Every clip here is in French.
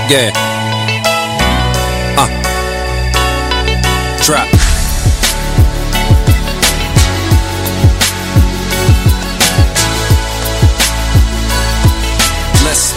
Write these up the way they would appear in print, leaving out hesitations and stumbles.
Yeah. Drop. Listen.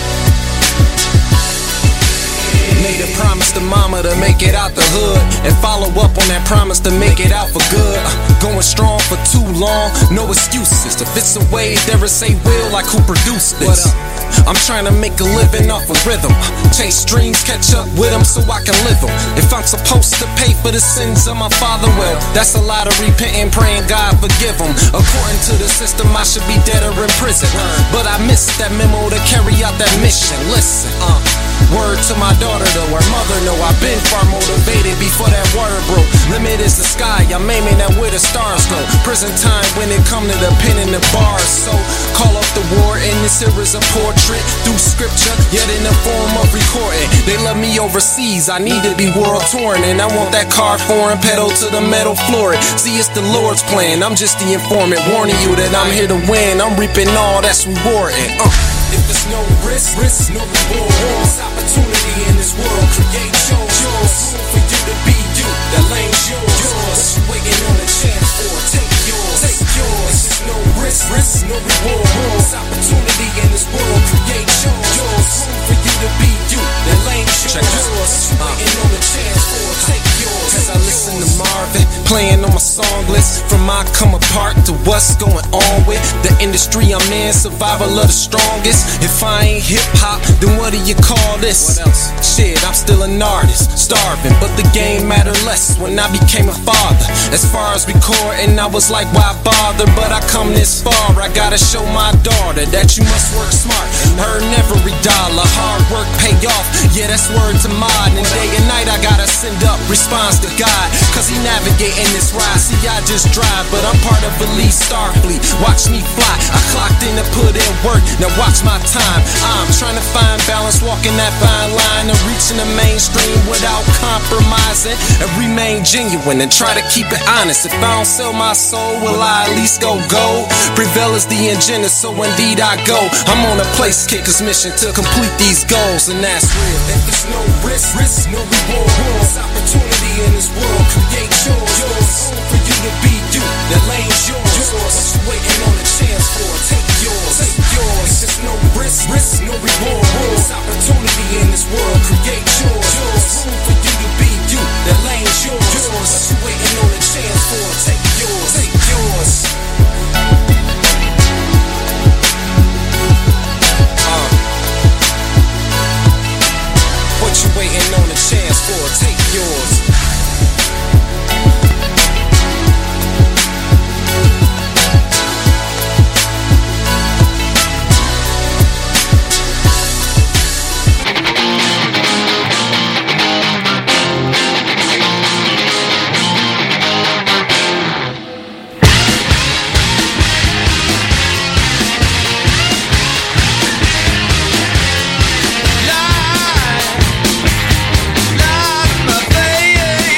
Made a promise to mama to make it out the hood, and follow up on that promise to make it out for good. Going strong for too long, no excuses. If it's a way, there is a will, like who produced this? I'm trying to make a living off of rhythm. Chase dreams, catch up with them so I can live them. If I'm supposed to pay for the sins of my father, well, that's a lot of repenting, praying God forgive them. According to the system, I should be dead or in prison, but I missed that memo to carry out that mission. Listen, word to my daughter though, her mother know I've been far motivated before that water broke. Limit is the sky, I'm aiming at where the stars go. Prison time when it come to the pen and the bars. So call up the war, and this here is a portrait through scripture, yet in the form of recording. They love me overseas, I need to be world touring, and I want that car foreign, pedal to the metal floor. See, it's the Lord's plan, I'm just the informant, warning you that I'm here to win. I'm reaping all that's rewarding. If there's no risk, no reward. This opportunity in this world, create yours. Room for you to be you, that lane's yours. What you waiting on a chance for? Take yours. If there's no risk, no reward. This opportunity in this world, create yours. Room for you to be you, that lane's yours. What you waiting on a chance for? Take yours. Cause I listen to Marvin playing on my song list, from I come apart to what's going on with the industry I'm in. Survival of the strongest. If I ain't hip-hop, then what do you call this? What else? Shit, I'm still an artist, starving, but the game mattered less when I became a father. As far as recording, I was like, why bother? But I come this far, I gotta show my daughter that you must work smart, earn every dollar, hard work pay off. Yeah, that's word to mine, and day and night I gotta send up response to God, cause he navigating this ride. See, I just drive, but I'm part of Elite Starfleet. Watch me fly, I clocked in to put in work, now watch my time. I'm trying to find balance, walking that fine line of reaching the mainstream without compromising, and remain genuine and try to keep it honest. If I don't sell my soul, will I at least go gold? Prevail is the agenda, so indeed I go. I'm on a place kicker's mission to complete these goals, and that's real. If there's no risk, no reward. This opportunity in this world, create yours. Room for you to be you, that lane's yours. What you waiting on a chance for? Take yours. If there's no risk, no reward. This opportunity in this world, create yours. Room for you to be you, that lane's yours. What you waiting on a chance for? Take yours. What you waiting on a chance for? Take yours. Life, my baby.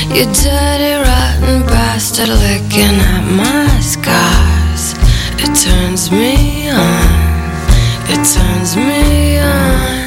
You dirty, rotten bastard licking at my scars. It turns me on, it turns me on.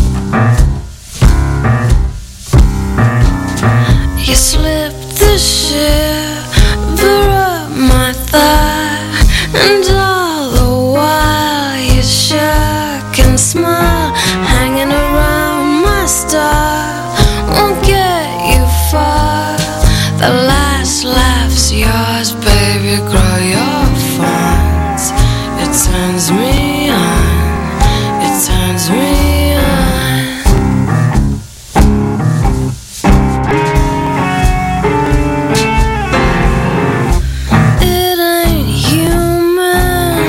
You slipped the shiver up my thigh, and all the while you shook and smiled, hanging around my star. Won't get you far. The last laugh's yours, baby. Grow your fawns. It turns me on. It turns me on. It ain't human,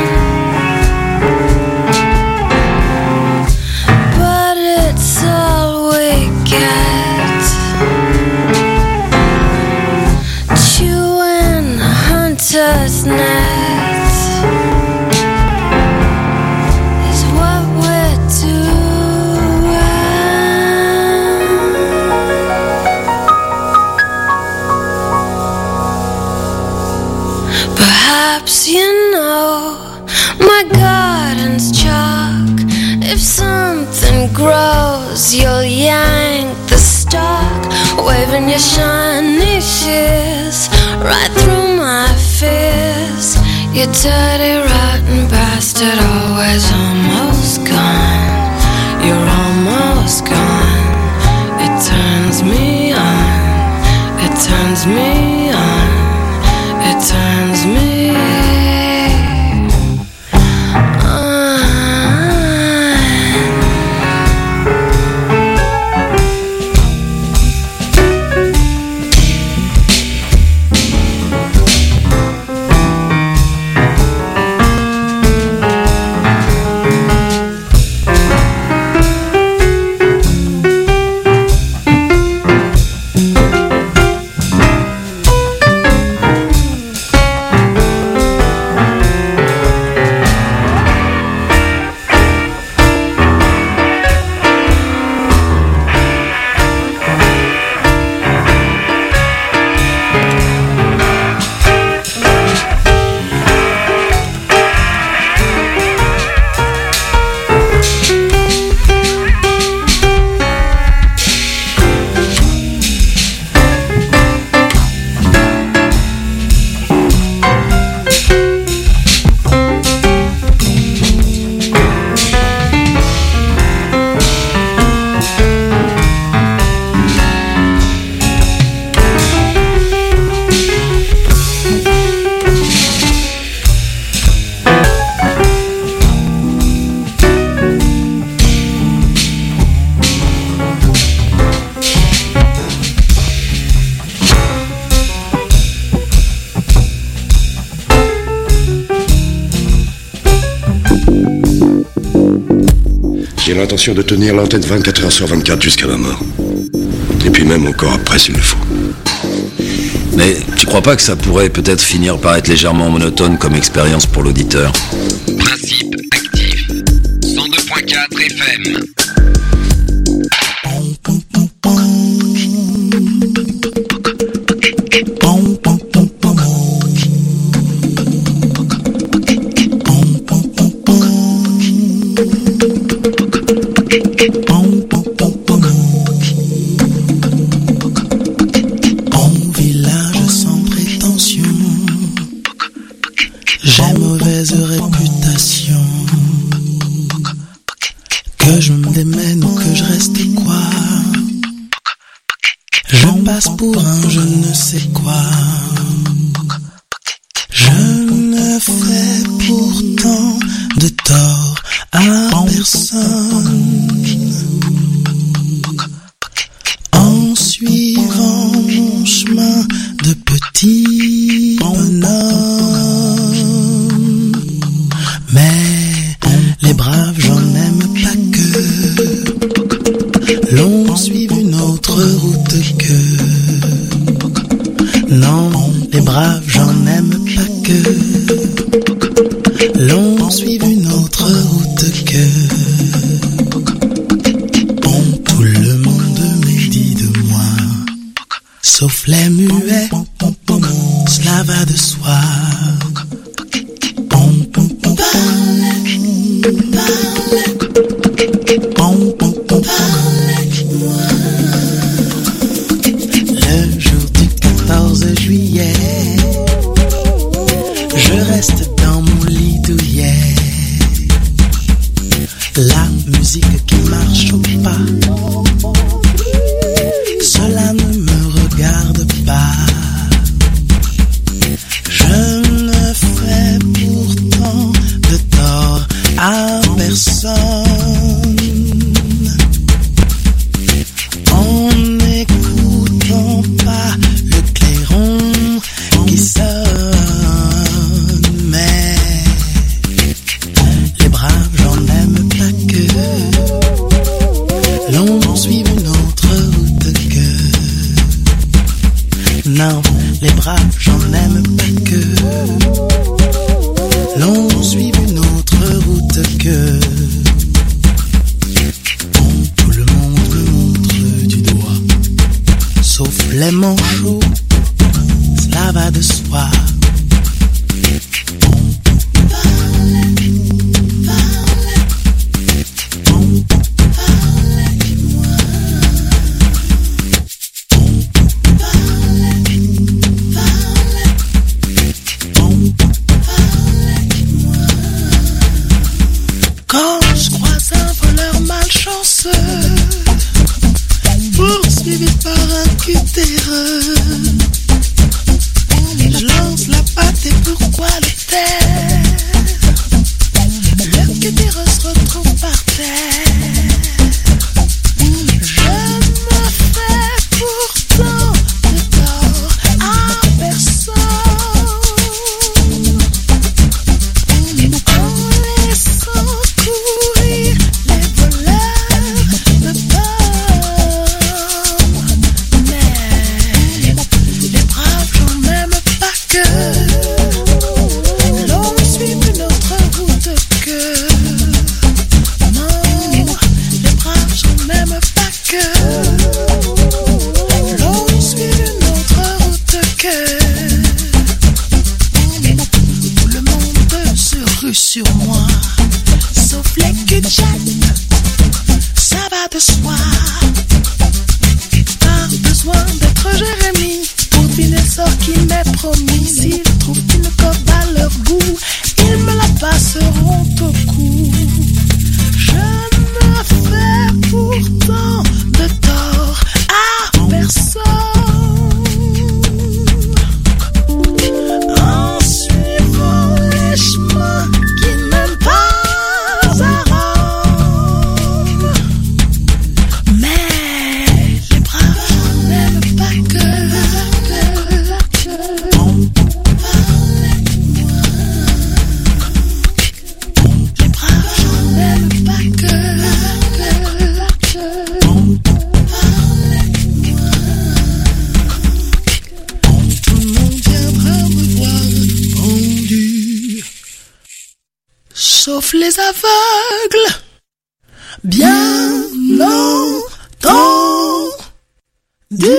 but it's all we get. Chewing hunter's nets is what we're doing. Perhaps you know my garden's chalk. If something grows, you'll yank the stalk, waving your shiny shears right through my fears. You dirty, rotten bastard, always almost gone. You're almost gone. It turns me on. It turns me on. It turns me on. J'ai l'intention de tenir l'antenne 24 heures sur 24 jusqu'à ma mort. Et puis même encore après s'il le faut. Mais tu crois pas que ça pourrait peut-être finir par être légèrement monotone comme expérience pour l'auditeur? Principe actif. 102.4 FM. Que je me démène ou que je reste quoi, je passe pour un je ne sais quoi. Je ne fais pourtant de tort à personne en suivant mon chemin de petit bonhomme. Mais les braves gens n'aiment pas que l'on suive une autre route que. Non, les braves gens n'aiment pas que l'on suive une autre route que. Tout le monde me dit de moi, sauf les muets, cela va de soi. Le jour du 14 juillet, je reste dans mon lit douillet. La musique qui marche au pas, cela ne me regarde pas. Je ne fais pourtant de tort à personne en n'écoutant pas le clairon qui sonne. Mais les braves, j'en aime pas que l'on suive une autre route que. Non, les braves, j'en aime pas que l'on suive une autre route que. Tout le monde me montre du doigt, sauf les manchots, cela va de soi. Quand je croise un voleur malchanceux, poursuivi par un cutéreux, je lance la patte et pourquoi le taire? Le cutéreux se retrouve par terre. Je ne fais pourtant de tort à personne en laissant courir les voleurs de pommes. Mais les braves, j'en aime pas que l'on suive une autre route que. Non, les braves, j'en aime pas que l'on suive une autre route que. Tout le monde se rue sur moi, sauf les cul-de-jatte, ça va de soi. Pas besoin d'être Jérémie pour deviner le sort qui m'est promis. S'ils trouvent une corde à leur goût, ils me la passeront au cou. Je ne fais pourtant de tort à personne en suivant les chemins qui mènent pas à Rome. Mais les braves n'aiment pas que. Les braves n'aiment pas que. Tout le monde viendra me voir pendu, sauf les aveugles, bien entendu.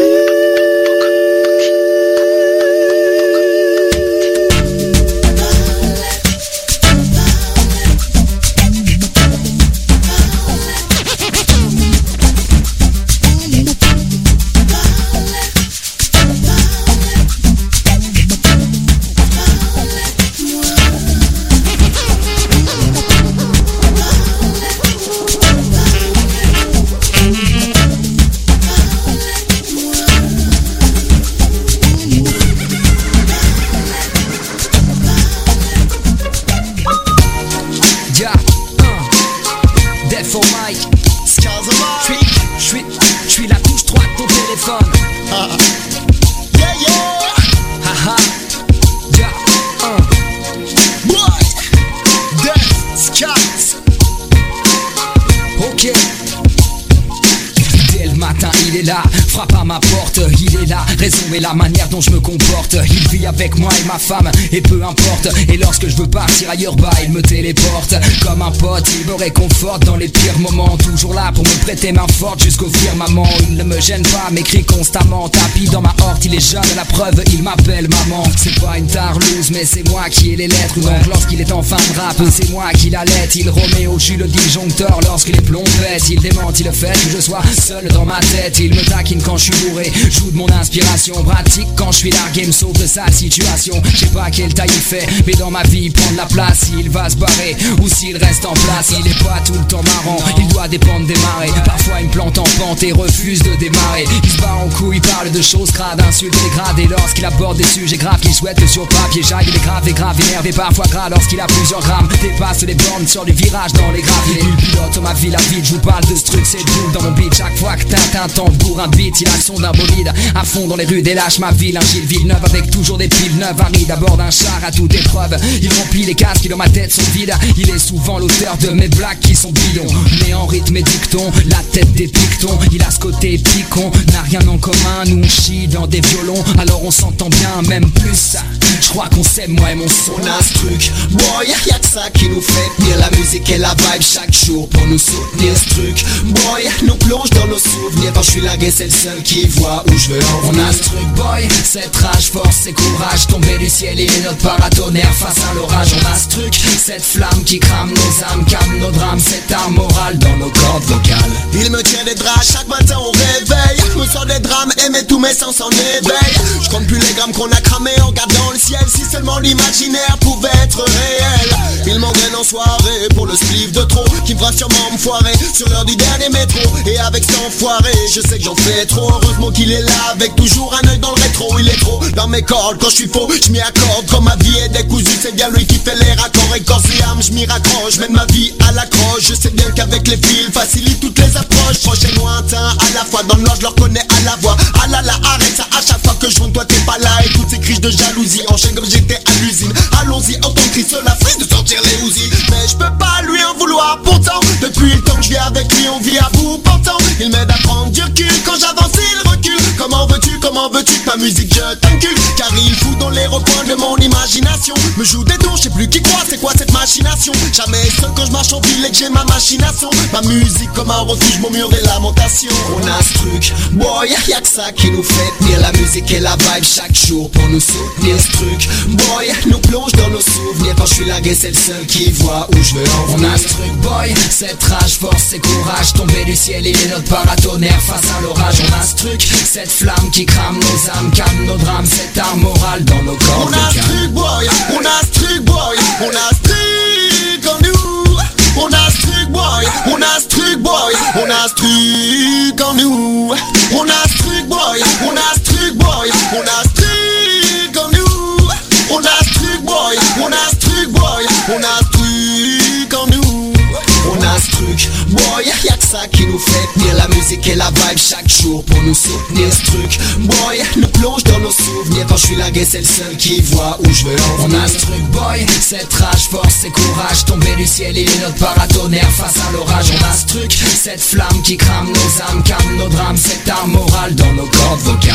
frappe à ma porte. Il est la raison et la manière dont je me comporte. Il vit avec moi et ma femme et peu importe. Et lorsque je veux partir ailleurs, bah il me téléporte. Comme un pote, il me réconforte dans les pires moments. Toujours là pour me prêter main forte jusqu'au firmament. Il ne me gêne pas, m'écrit constamment. Tapis dans ma horte, il est jeune, la preuve, il m'appelle maman. C'est pas une tarlouse, mais c'est moi qui ai les lettres. Donc lorsqu'il est en fin de rap, c'est moi qui l'allait. Il remet au jus le disjoncteur lorsque les plombs pètent. Il démente, il fait que je sois seul dans ma tête. Il me taquine quand je suis bourré, joue de mon inspiration. Pratique quand je suis largué, me sauve de sa situation. Je sais pas quelle taille il fait, mais dans ma vie, prendre la place. S'il va se barrer ou s'il reste en place. Il est pas tout le temps marrant, il doit dépendre des marées. Parfois il me plante en pente et refuse de démarrer. Il se bat en couille, il parle de choses crades, insulte et dégrade. Et lorsqu'il aborde des sujets graves qu'il souhaite que sur papier j'aille, il est grave, énervé, parfois gras lorsqu'il a plusieurs grammes. Dépasse les bornes sur les virages dans les graviers. Il pilote ma vie, la vie, je vous parle de ce truc, c'est doux dans mon beat. Chaque fois que Tintin tambour un beat, il a le son d'un bolide. À fond dans les rues des lâches, ma ville, un Gilles Villeneuve avec toujours des piles neuves. Aride à bord d'un char à toute épreuve. Il remplit les casques qui dans ma tête sont vides. Il est souvent l'auteur de mes blagues qui sont bidons. Mais en rythme et dicton, la tête des pictons. Il a ce côté picon, n'a rien en commun. Nous on chie dans des violons, alors on s'entend bien, même plus. Je crois qu'on s'aime, moi et mon son. On a ce truc, boy, y'a que ça qui nous fait tenir. La musique et la vibe chaque jour pour nous soutenir. Ce truc, boy, nous plonge dans nos souvenirs. Quand je suis largué, c'est le seul qui voit où je veux en venir. On a ce truc, boy, cette rage, force et courage. Tomber du ciel et notre paratonnerre face à l'orage. On a ce truc, cette flamme qui crame nos âmes, calme nos drames, cette arme morale dans nos cordes vocales. Il me tient des draps chaque matin au réveil. Me sort des drames et met tous mes sens en éveil. Je compte plus les grammes qu'on a cramés en regardant le ciel. Si seulement l'imaginaire pouvait être réel. Il m'engraine en soirée pour le spliff de trop qui me fera sûrement me foirer sur l'heure du dernier métro. Et avec cet enfoiré, je sais que j'en fais trop. Heureusement qu'il est là avec toujours un œil dans le rétro. Il est trop dans mes cordes, quand je suis faux, je m'y accorde. Quand ma vie est décousue, c'est bien lui qui fait les raccords. Et corps et âme, je m'y raccroche, mène ma vie à l'accroche. Je sais bien qu'avec les fils, facilite toutes les approches. Proche et lointain, à la fois dans le noir, je le reconnais à la voix. Ah là là, arrête ça, à chaque fois que je rentre, toi t'es pas là. Et toutes ces crises de jalousie enchaînent comme j'étais à l'usine. Allons-y, entends cri, cela fait de sortir les ouzis. Mais je peux pas lui en vouloir pourtant. Depuis le temps que je vis avec lui, on vit à bout portant. Il m'aide à prendre du recul, quand j'avance il recule. Comment veux-tu que ma musique je t'encule? Car il fout dans les recoins de mon imagination. Me joue des dons, je sais plus qui croit, c'est quoi cette machination? Jamais seul quand je marche en ville et que j'ai ma machination. Ma musique comme un refuge, mon mur et lamentation. On a ce truc, boy, y'a que ça qui nous fait tenir. La musique et la vibe chaque jour pour nous soutenir. Ce truc, boy, nous plonge dans nos souvenirs. Quand je suis largué, c'est le seul qui voit où je veux en venir. On a ce truc, boy, cette rage, force et courage. Tomber du ciel et notre paratonnerre face à l'orage. On a ce truc, cette flamme qui crame nos âmes, calme nos drames, cette arme morale dans nos corps. On a ce truc, boy, on a ce truc, boy, on a ce truc en nous. On a ce truc, boy, on a ce truc, boy, on a ce truc en nous. On a ce truc, boy, on a ce truc, boy, on a ce truc en nous. On a ce truc, boy, on a ce truc, boy, on a ce truc en nous. On a ce truc, boy, y'a que ça qui nous fait tenir. La musique et la vibe chaque jour pour nous soutenir. Ce truc, boy, nous plonge dans nos souvenirs. Quand je suis largué, c'est le seul qui voit où je veux en venir. On a ce truc, boy, cette rage, force et courage. Tomber du ciel et notre paratonnerre face à l'orage. On a ce truc, cette flamme qui crame nos âmes, calme nos drames, cette arme morale dans nos cordes vocales.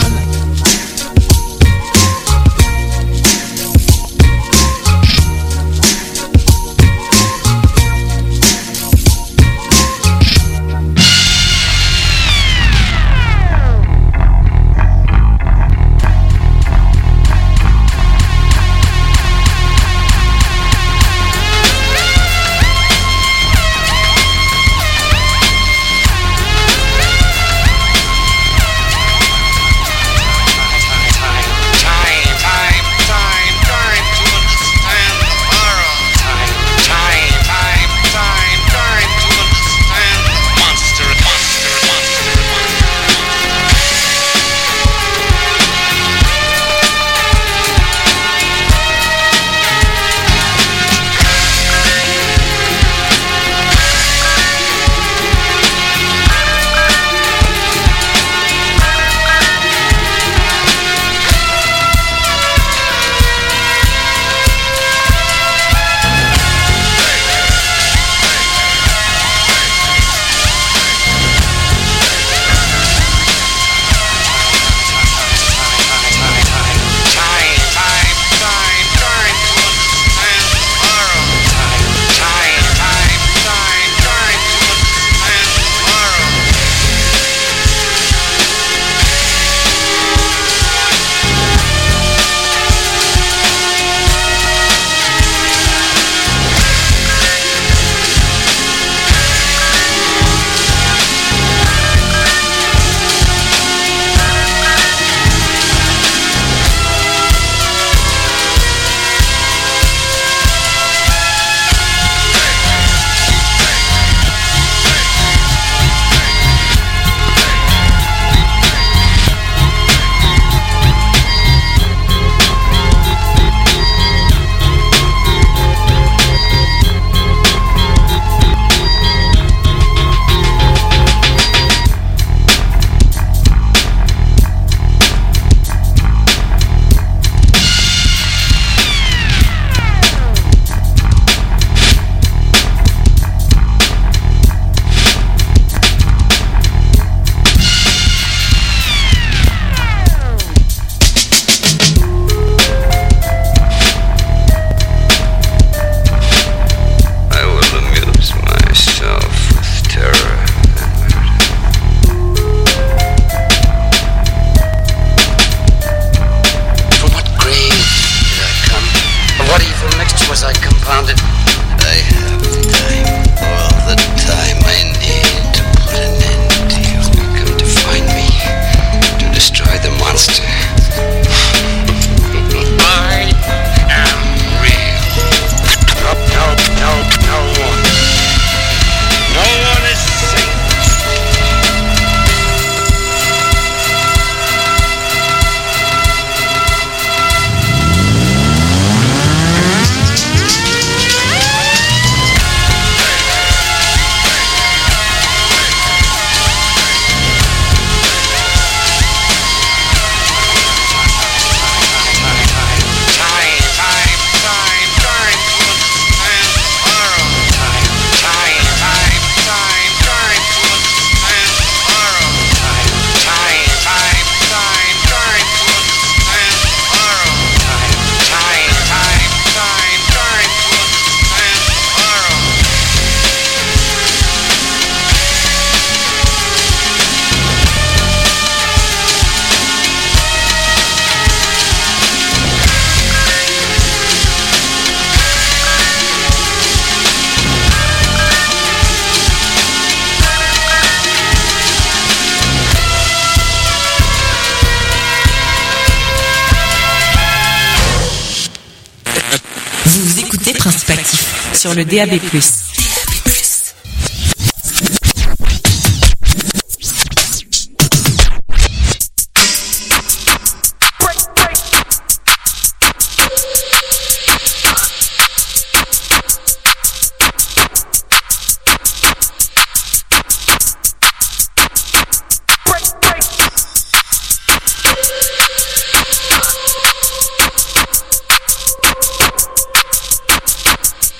sur le DAB+.